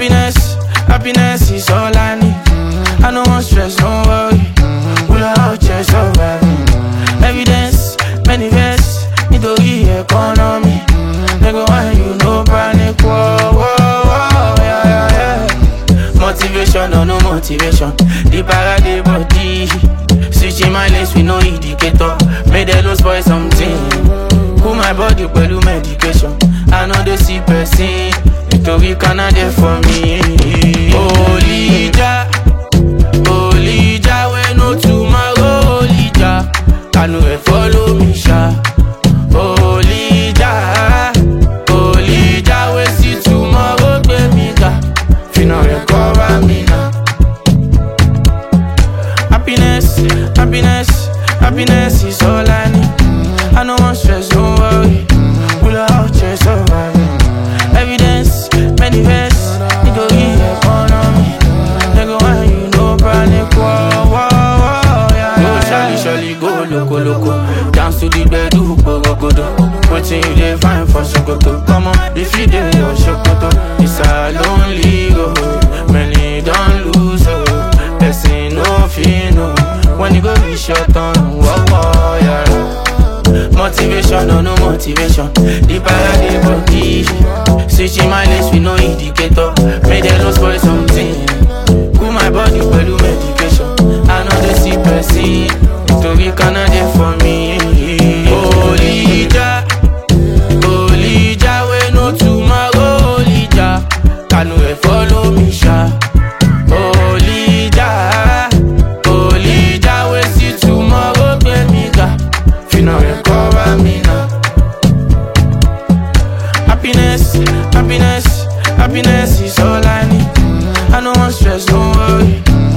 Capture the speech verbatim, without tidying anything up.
Happiness, happiness is all I need. I don't want stress, don't worry. Pull out chest survive. Evidence, manifest, nítorí economy. Nigga, why you no panic? Whoa, whoa, whoa, yeah, yeah, yeah. Motivation or no motivation, the parade body. Switching my lanes with no indicator. Made them no spoil something. Cool my body, well, medication. I know they see person. Victory Canada for me. Holy Jah, Holy Jah, we no tomorrow. Holy Jah, can you follow me, Sha? Holy Jah, Holy Jah, we see tomorrow, baby, ga. Finna recover me now. Happiness, happiness, happiness is all I need. I no want stress, don't worry. Pull out chest survive. Evidence, manifest, nítorí economy. Nigga, why you no panic? Whoa, whoa, whoa, yeah, yeah. Go shally, shally, go loco, loco. Dance to the bed, do go, go, go, do. Waiting you dey find for Sokoto. Come on, if you dey your Sokoto. It's a lonely road, many don't lose, oh. Person no feel, no. When you go reach your turn, whoa, whoa, yeah. Motivation or no motivation, the parade body. Switching my lanes with no indicator. Made them no spoil something. Cool my body, well, medication. I know they see person. Victory Canada for me. Holy Jah, Holy Jah, we no tomorrow. Holy Jah, can you follow me, Sha? Holy Jah, Holy Jah, we see tomorrow, baby, ga. Finna recover me now. Happiness, happiness, happiness is all I need. I don't want stress, don't worry.